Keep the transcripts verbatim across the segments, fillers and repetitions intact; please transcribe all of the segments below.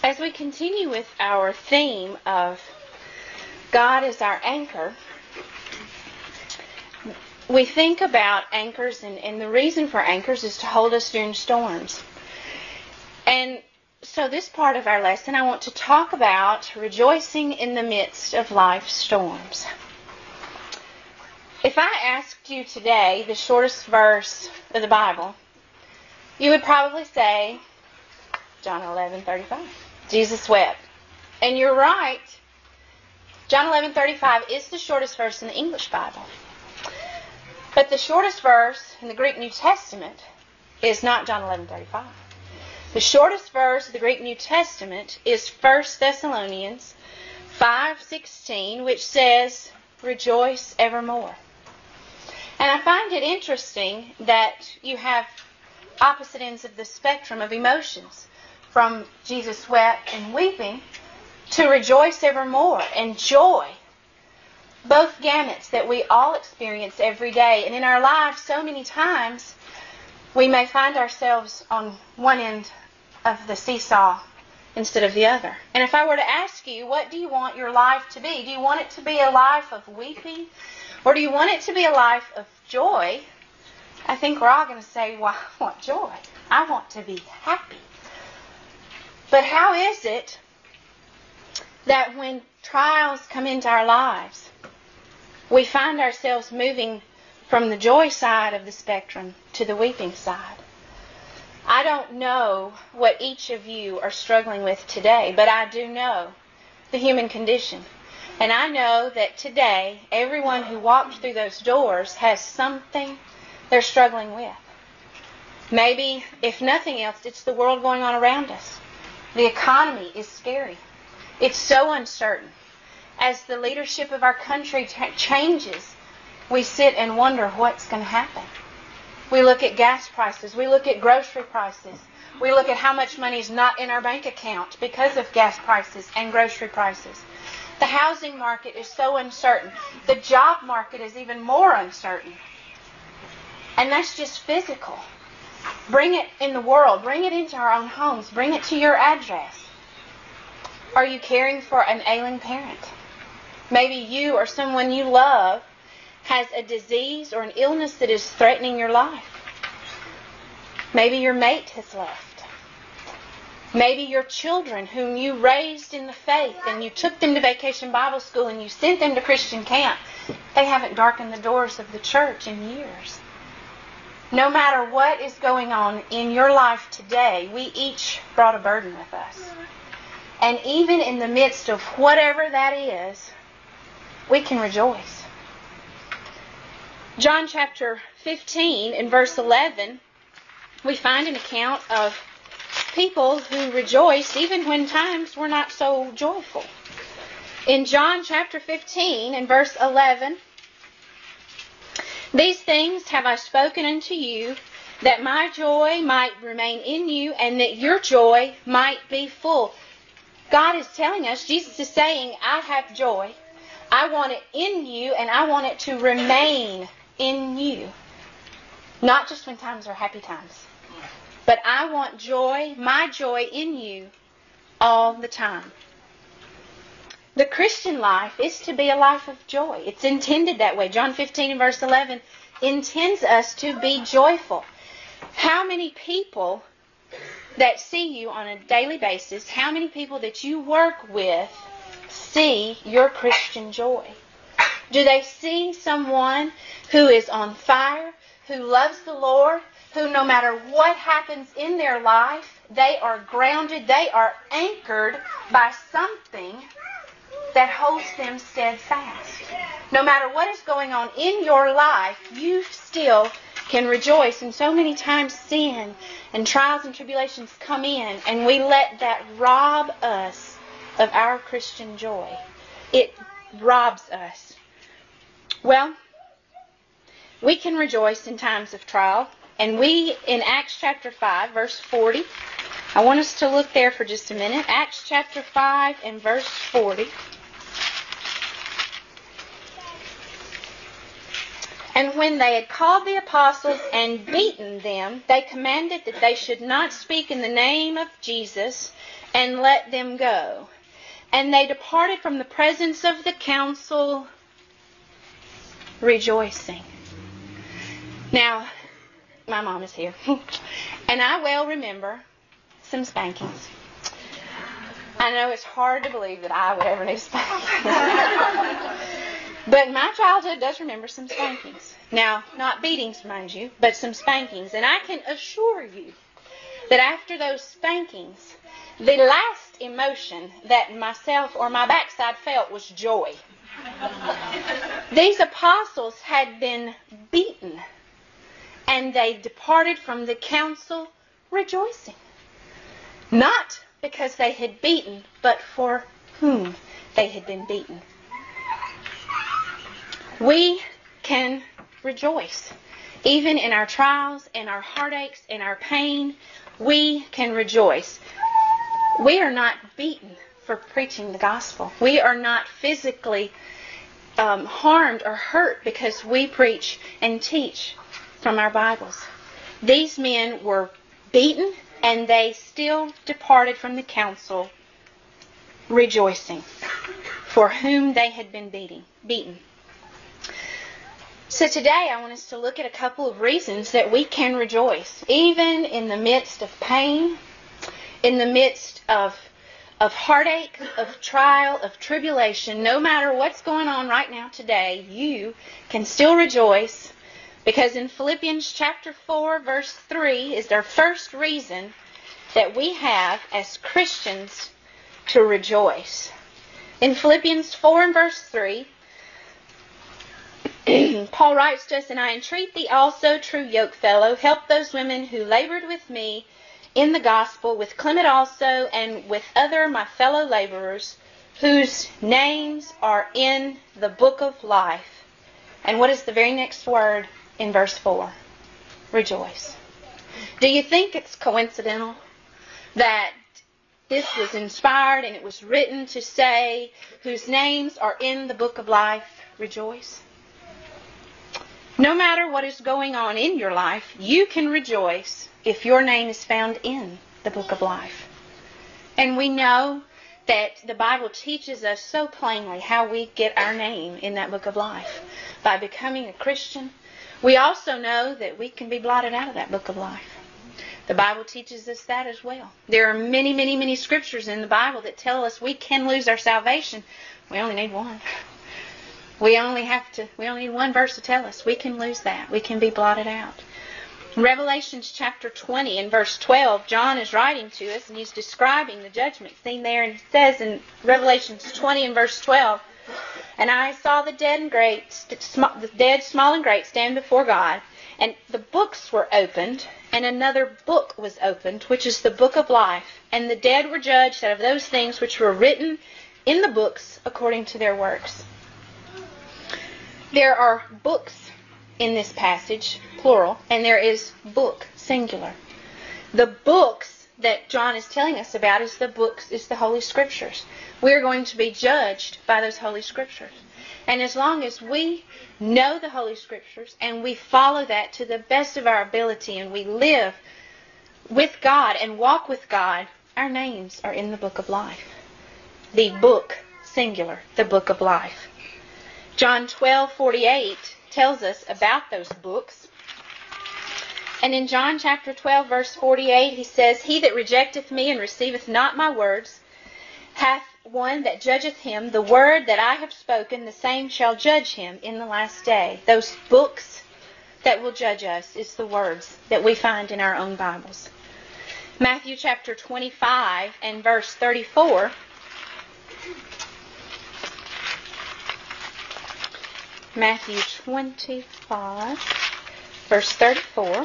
As we continue with our theme of God is our anchor, we think about anchors, and, and the reason for anchors is to hold us during storms. And so this part of our lesson, I want to talk about rejoicing in the midst of life's storms. If I asked you today the shortest verse of the Bible, you would probably say John eleven thirty-five. Jesus wept. And you're right. John eleven thirty-five is the shortest verse in the English Bible. But the shortest verse in the Greek New Testament is not John eleven thirty-five. The shortest verse of the Greek New Testament is First Thessalonians five sixteen, which says, "Rejoice evermore." And I find it interesting that you have opposite ends of the spectrum of emotions, from Jesus wept and weeping to rejoice evermore and joy. Both gamuts that we all experience every day. And in our lives, so many times, we may find ourselves on one end of the seesaw instead of the other. And if I were to ask you, what do you want your life to be? Do you want it to be a life of weeping? Or do you want it to be a life of joy? I think we're all going to say, well, I want joy. I want to be happy. But how is it that when trials come into our lives, we find ourselves moving from the joy side of the spectrum to the weeping side? I don't know what each of you are struggling with today, but I do know the human condition. And I know that today, everyone who walked through those doors has something they're struggling with. Maybe, if nothing else, it's the world going on around us. The economy is scary. It's so uncertain. As the leadership of our country t- changes, we sit and wonder what's going to happen. We look at gas prices. We look at grocery prices. We look at how much money is not in our bank account because of gas prices and grocery prices. The housing market is so uncertain. The job market is even more uncertain. And that's just physical. Bring it in the world. Bring it into our own homes. Bring it to your address. Are you caring for an ailing parent? Maybe you or someone you love has a disease or an illness that is threatening your life. Maybe your mate has left. Maybe your children whom you raised in the faith and you took them to Vacation Bible School and you sent them to Christian camp, they haven't darkened the doors of the church in years. No matter what is going on in your life today, we each brought a burden with us. And even in the midst of whatever that is, we can rejoice. John chapter fifteen and verse eleven, we find an account of people who rejoiced even when times were not so joyful. In John chapter fifteen and verse eleven, "These things have I spoken unto you, that my joy might remain in you, and that your joy might be full." God is telling us, Jesus is saying, I have joy. I want it in you, and I want it to remain in you. Not just when times are happy times. But I want joy, my joy in you, all the time. The Christian life is to be a life of joy. It's intended that way. John fifteen and verse eleven intends us to be joyful. How many people that see you on a daily basis, how many people that you work with see your Christian joy? Do they see someone who is on fire, who loves the Lord, who no matter what happens in their life, they are grounded, they are anchored by something that holds them steadfast? No matter what is going on in your life, you still can rejoice. And so many times sin and trials and tribulations come in, and we let that rob us of our Christian joy. It robs us. Well, we can rejoice in times of trial. And we, in Acts chapter five, verse forty, I want us to look there for just a minute. Acts chapter five and verse forty. And when they had called the apostles and beaten them, they commanded that they should not speak in the name of Jesus, and let them go. And they departed from the presence of the council, rejoicing. Now, my mom is here. And I well remember some spankings. I know it's hard to believe that I would ever need spankings. But my childhood does remember some spankings. Now, not beatings, mind you, but some spankings. And I can assure you that after those spankings, the last emotion that myself or my backside felt was joy. These apostles had been beaten, and they departed from the council rejoicing. Not because they had beaten, but for whom they had been beaten. We can rejoice. Even in our trials and our heartaches and our pain, we can rejoice. We are not beaten for preaching the gospel. We are not physically um, harmed or hurt because we preach and teach from our Bibles. These men were beaten, and they still departed from the council rejoicing, for whom they had been beating, beaten. So today I want us to look at a couple of reasons that we can rejoice, even in the midst of pain, in the midst of of heartache, of trial, of tribulation. No matter what's going on right now today, you can still rejoice, because in Philippians chapter four, verse three is our first reason that we have as Christians to rejoice. In Philippians four and verse three, Paul writes to us, "And I entreat thee also, true yokefellow, help those women who labored with me in the gospel, with Clement also, and with other my fellow laborers, whose names are in the book of life." And what is the very next word in verse four? Rejoice. Do you think it's coincidental that this was inspired and it was written to say, whose names are in the book of life, rejoice? No matter what is going on in your life, you can rejoice if your name is found in the book of life. And we know that the Bible teaches us so plainly how we get our name in that book of life. By becoming a Christian. We also know that we can be blotted out of that book of life. The Bible teaches us that as well. There are many, many, many scriptures in the Bible that tell us we can lose our salvation. We only need one. We only have to, we only need one verse to tell us we can lose that. We can be blotted out. In Revelation chapter twenty and verse twelve, John is writing to us and he's describing the judgment scene there. And it says in Revelation twenty and verse twelve, "And I saw the dead and great, the dead, small and great, stand before God. And the books were opened, and another book was opened, which is the book of life. And the dead were judged out of those things which were written in the books according to their works." There are books in this passage, plural, and there is book, singular. The books that John is telling us about is the books, is the Holy Scriptures. We're going to be judged by those Holy Scriptures. And as long as we know the Holy Scriptures and we follow that to the best of our ability and we live with God and walk with God, our names are in the book of life. The book, singular, the book of life. John twelve forty-eight tells us about those books. And in John chapter twelve verse forty-eight he says, "He that rejecteth me and receiveth not my words hath one that judgeth him. The word that I have spoken, the same shall judge him in the last day." Those books that will judge us is the words that we find in our own Bibles. Matthew chapter twenty-five and verse thirty-four. Matthew twenty-five, verse thirty-four.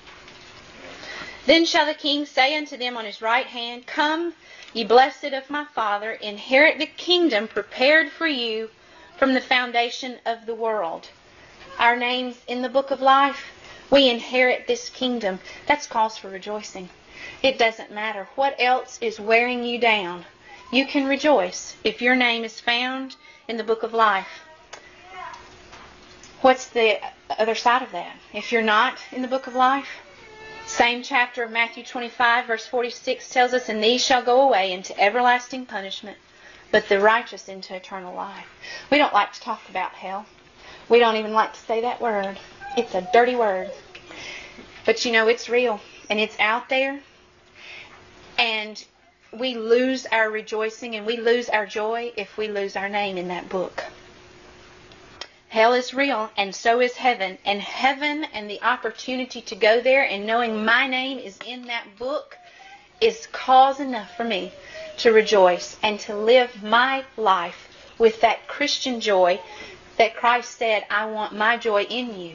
"Then shall the king say unto them on his right hand, Come, ye blessed of my Father, inherit the kingdom prepared for you from the foundation of the world." Our names in the book of life, we inherit this kingdom. That's cause for rejoicing. It doesn't matter what else is wearing you down. You can rejoice if your name is found in the book of life. What's the other side of that? If you're not in the book of life, same chapter of Matthew twenty-five, verse forty-six tells us, and these shall go away into everlasting punishment, but the righteous into eternal life. We don't like to talk about hell. We don't even like to say that word. It's a dirty word. But you know, it's real, and it's out there. And we lose our rejoicing and we lose our joy if we lose our name in that book. Hell is real, and so is heaven. And heaven and the opportunity to go there and knowing my name is in that book is cause enough for me to rejoice and to live my life with that Christian joy that Christ said, I want my joy in you.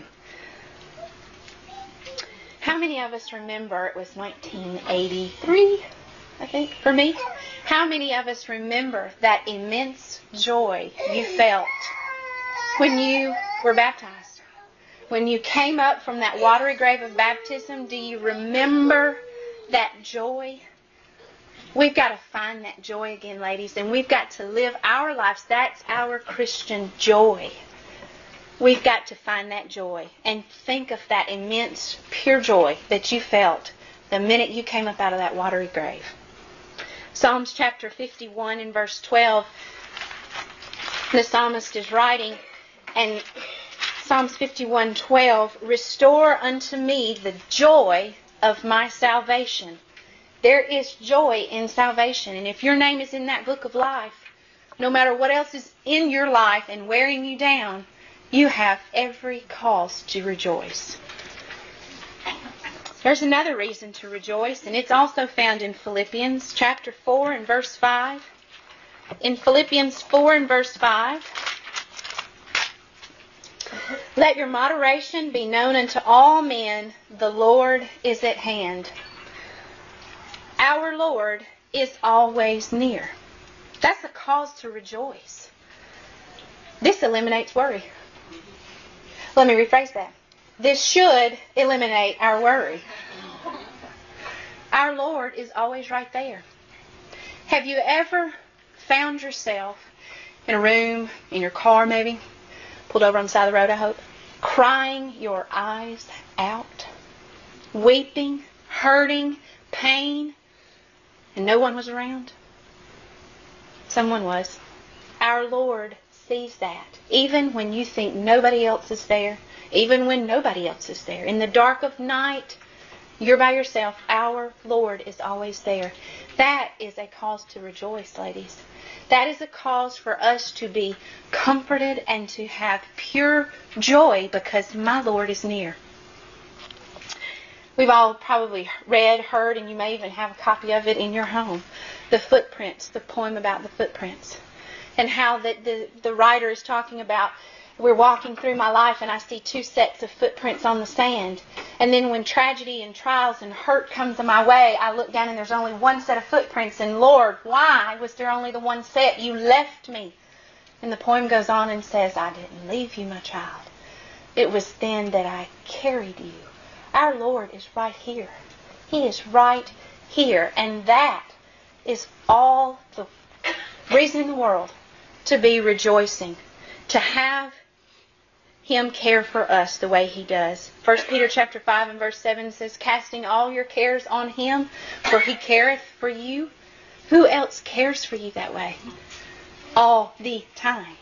How many of us remember, it was nineteen eighty-three, I think, for me. How many of us remember that immense joy you felt when you were baptized? When you came up from that watery grave of baptism, do you remember that joy? We've got to find that joy again, ladies, and we've got to live our lives. That's our Christian joy. We've got to find that joy and think of that immense, pure joy that you felt the minute you came up out of that watery grave. Psalms chapter fifty-one and verse twelve, the psalmist is writing, and Psalms fifty-one twelve, restore unto me the joy of my salvation. There is joy in salvation. And if your name is in that book of life, no matter what else is in your life and wearing you down, you have every cause to rejoice. There's another reason to rejoice, and it's also found in Philippians chapter four and verse five. In Philippians four and verse five, let your moderation be known unto all men, the Lord is at hand. Our Lord is always near. That's a cause to rejoice. This eliminates worry. Let me rephrase that. This should eliminate our worry. Our Lord is always right there. Have you ever found yourself in a room, in your car maybe, pulled over on the side of the road, I hope, crying your eyes out, weeping, hurting, pain, and no one was around? Someone was. Our Lord sees that. Even when you think nobody else is there, even when nobody else is there, in the dark of night, you're by yourself, our Lord is always there. That is a cause to rejoice, ladies. That is a cause for us to be comforted and to have pure joy because my Lord is near. We've all probably read, heard, and you may even have a copy of it in your home. The Footprints, the poem about the footprints. And how the, the, the writer is talking about, we're walking through my life and I see two sets of footprints on the sand. And then when tragedy and trials and hurt comes in my way, I look down and there's only one set of footprints. And Lord, why was there only the one set? You left me. And the poem goes on and says, I didn't leave you, my child. It was then that I carried you. Our Lord is right here. He is right here. And that is all the reason in the world to be rejoicing. To have Him care for us the way He does. First Peter chapter five and verse seven says, casting all your cares on Him, for He careth for you. Who else cares for you that way? All the time.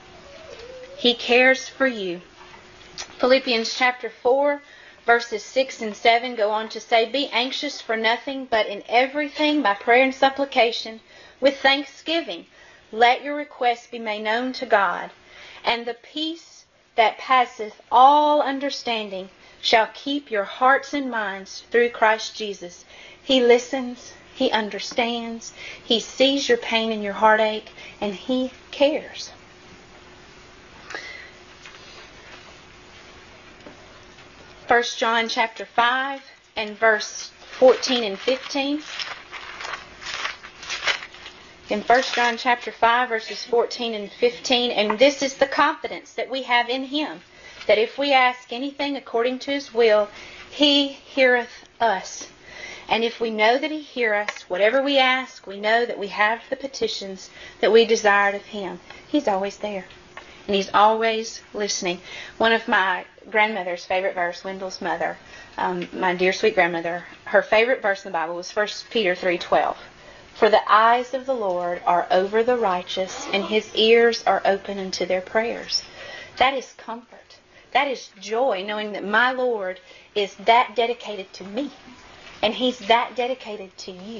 He cares for you. Philippians chapter four verses six and seven go on to say, be anxious for nothing, but in everything by prayer and supplication, with thanksgiving, let your requests be made known to God. And the peace that passeth all understanding shall keep your hearts and minds through Christ Jesus. He listens, He understands, He sees your pain and your heartache, and He cares. First John chapter five and verse fourteen and fifteen. In First John chapter five verses fourteen and fifteen, and this is the confidence that we have in Him, that if we ask anything according to His will, He heareth us. And if we know that He heareth us, whatever we ask, we know that we have the petitions that we desired of Him. He's always there. And He's always listening. One of my grandmother's favorite verse, Wendell's mother, um, my dear sweet grandmother, her favorite verse in the Bible was First Peter three twelve. For the eyes of the Lord are over the righteous, and His ears are open unto their prayers. That is comfort. That is joy, knowing that my Lord is that dedicated to me. And He's that dedicated to you.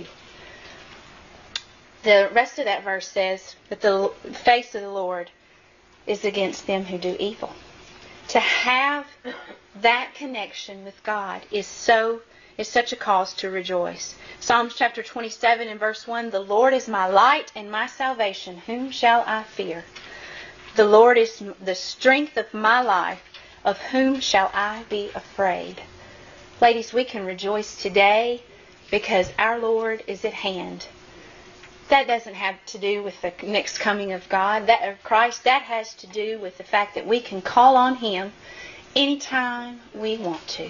The rest of that verse says that the face of the Lord is against them who do evil. To have that connection with God is so is such a cause to rejoice. Psalms chapter twenty-seven and verse one, the Lord is my light and my salvation. Whom shall I fear? The Lord is the strength of my life. Of whom shall I be afraid? Ladies, we can rejoice today because our Lord is at hand. That doesn't have to do with the next coming of God, that of Christ. That has to do with the fact that we can call on Him anytime we want to.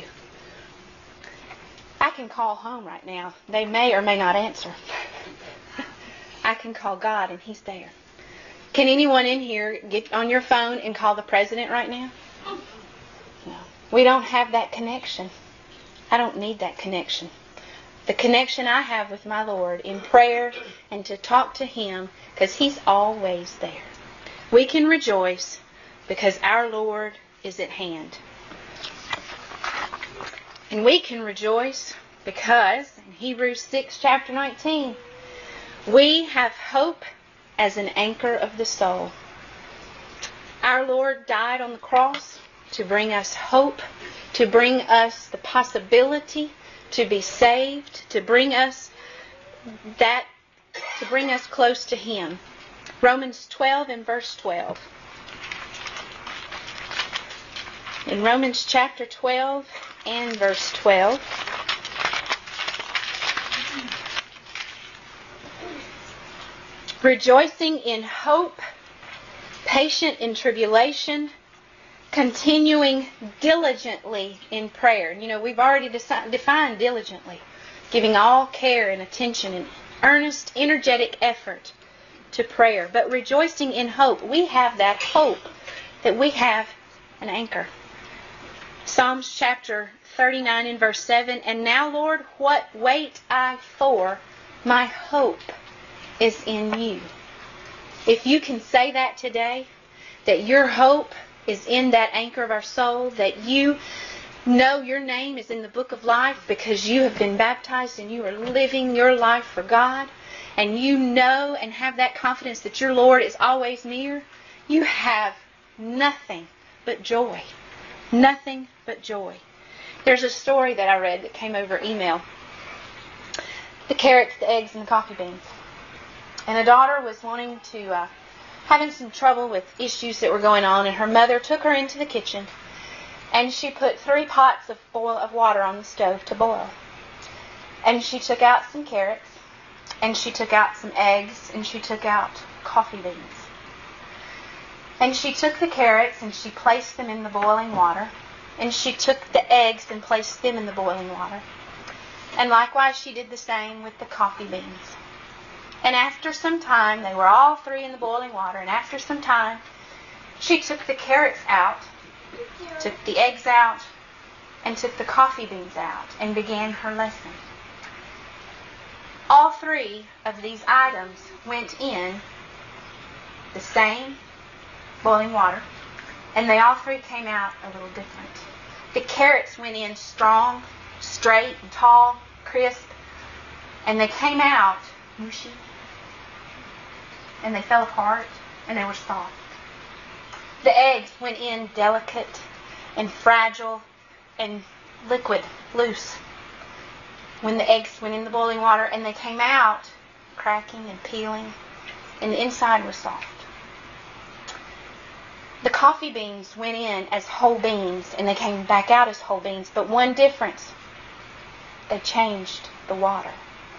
I can call home right now. They may or may not answer. I can call God and He's there. Can anyone in here get on your phone and call the president right now? No. We don't have that connection. I don't need that connection. The connection I have with my Lord in prayer and to talk to Him, because He's always there. We can rejoice because our Lord is at hand. And we can rejoice because in Hebrews six, chapter nineteen, we have hope as an anchor of the soul. Our Lord died on the cross to bring us hope, to bring us the possibility to be saved, to bring us that, to bring us close to Him. Romans twelve and verse twelve. In Romans chapter twelve and verse twelve, rejoicing in hope, patient in tribulation, continuing diligently in prayer. You know, we've already deci- defined diligently. Giving all care and attention and earnest, energetic effort to prayer. But rejoicing in hope. We have that hope that we have an anchor. Psalms chapter thirty-nine and verse seven. And now, Lord, what wait I for? My hope is in you. If you can say that today, that your hope is in that anchor of our soul, that you know your name is in the book of life because you have been baptized and you are living your life for God, and you know and have that confidence that your Lord is always near, you have nothing but joy. Nothing but joy. There's a story that I read that came over email. The carrots, the eggs, and the coffee beans. And a daughter was wanting to, uh, having some trouble with issues that were going on, and her mother took her into the kitchen, and she put three pots of boil of water on the stove to boil. And she took out some carrots, and she took out some eggs, and she took out coffee beans. And she took the carrots and she placed them in the boiling water. And she took the eggs and placed them in the boiling water. And likewise she did the same with the coffee beans. And after some time, they were all three in the boiling water. And after some time, she took the carrots out, took the eggs out, and took the coffee beans out and began her lesson. All three of these items went in the same boiling water, and they all three came out a little different. The carrots went in strong, straight, and tall, crisp, and they came out mushy, and they fell apart, and they were soft. The eggs went in delicate and fragile and liquid, loose, when the eggs went in the boiling water, and they came out cracking and peeling, and the inside was soft. The coffee beans went in as whole beans, and they came back out as whole beans. But one difference, they changed the water.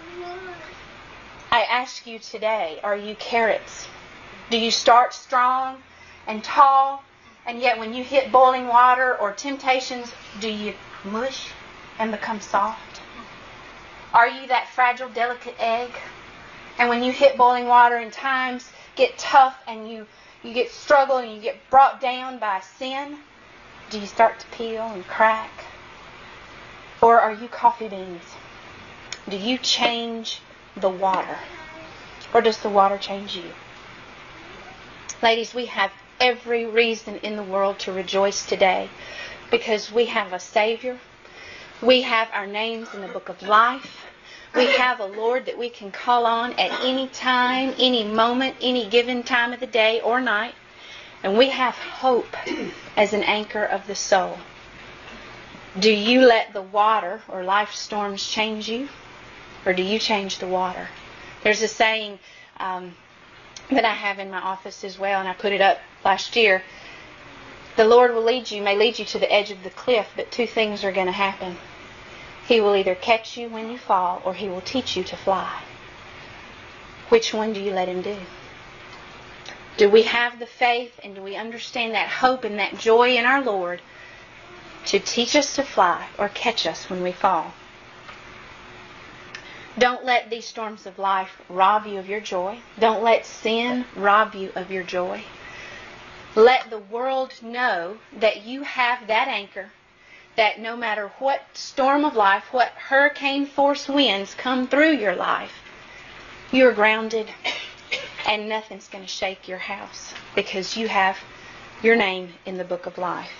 I ask you today, are you carrots? Do you start strong and tall, and yet when you hit boiling water or temptations, do you mush and become soft? Are you that fragile, delicate egg? And when you hit boiling water and times get tough and you you get struggle and you get brought down by sin, do you start to peel and crack? Or are you coffee beans? Do you change the water? Or does the water change you? Ladies, we have every reason in the world to rejoice today because we have a Savior. We have our names in the book of life. We have a Lord that we can call on at any time, any moment, any given time of the day or night. And we have hope as an anchor of the soul. Do you let the water or life storms change you? Or do you change the water? There's a saying um, that I have in my office as well, and I put it up last year. The Lord will lead you, may lead you to the edge of the cliff, but two things are going to happen. He will either catch you when you fall, or He will teach you to fly. Which one do you let Him do? Do we have the faith and do we understand that hope and that joy in our Lord to teach us to fly or catch us when we fall? Don't let these storms of life rob you of your joy. Don't let sin rob you of your joy. Let the world know that you have that anchor, that no matter what storm of life, what hurricane force winds come through your life, you're grounded and nothing's going to shake your house because you have your name in the book of life.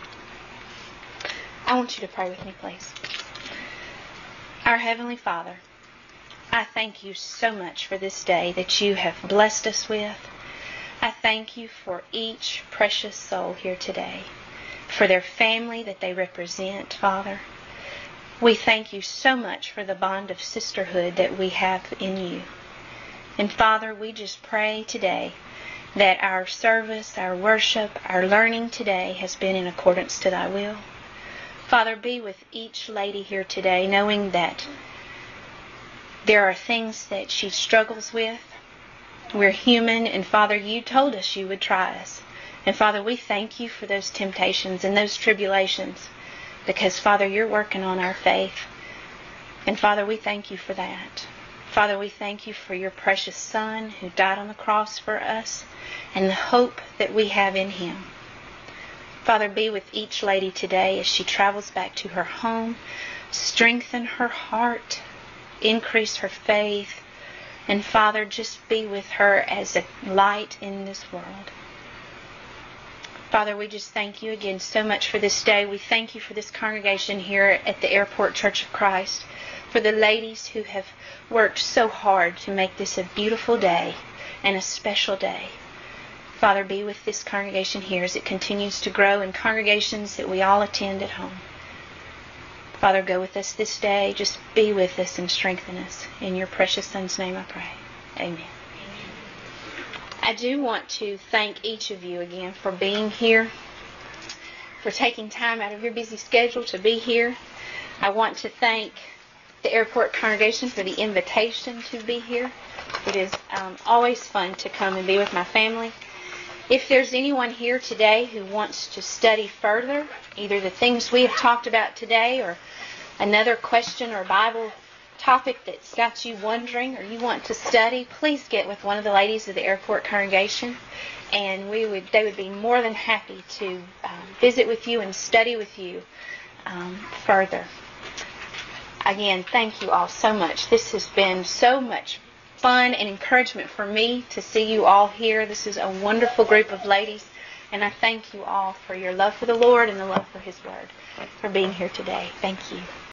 I want you to pray with me, please. Our Heavenly Father, I thank you so much for this day that you have blessed us with. I thank you for each precious soul here today, for their family that they represent, Father. We thank you so much for the bond of sisterhood that we have in you. And Father, we just pray today that our service, our worship, our learning today has been in accordance to thy will. Father, be with each lady here today, knowing that there are things that she struggles with. We're human, and Father, you told us you would try us. And Father, we thank you for those temptations and those tribulations, because Father, you're working on our faith. And Father, we thank you for that. Father, we thank you for your precious Son who died on the cross for us and the hope that we have in Him. Father, be with each lady today as she travels back to her home. Strengthen her heart. Increase her faith. And Father, just be with her as a light in this world. Father, we just thank you again so much for this day. We thank you for this congregation here at the Airport Church of Christ, for the ladies who have worked so hard to make this a beautiful day and a special day. Father, be with this congregation here as it continues to grow in congregations that we all attend at home. Father, go with us this day. Just be with us and strengthen us. In your precious Son's name I pray. Amen. I do want to thank each of you again for being here, for taking time out of your busy schedule to be here. I want to thank the Airport congregation for the invitation to be here. It is um, always fun to come and be with my family. If there's anyone here today who wants to study further, either the things we have talked about today or another question or Bible topic that's got you wondering or you want to study, please get with one of the ladies of the Airport congregation, and we would they would be more than happy to um, visit with you and study with you um, further. Again, thank you all so much. This has been so much fun and encouragement for me to see you all here. This is a wonderful group of ladies, and I thank you all for your love for the Lord and the love for His Word, for being here today. Thank you.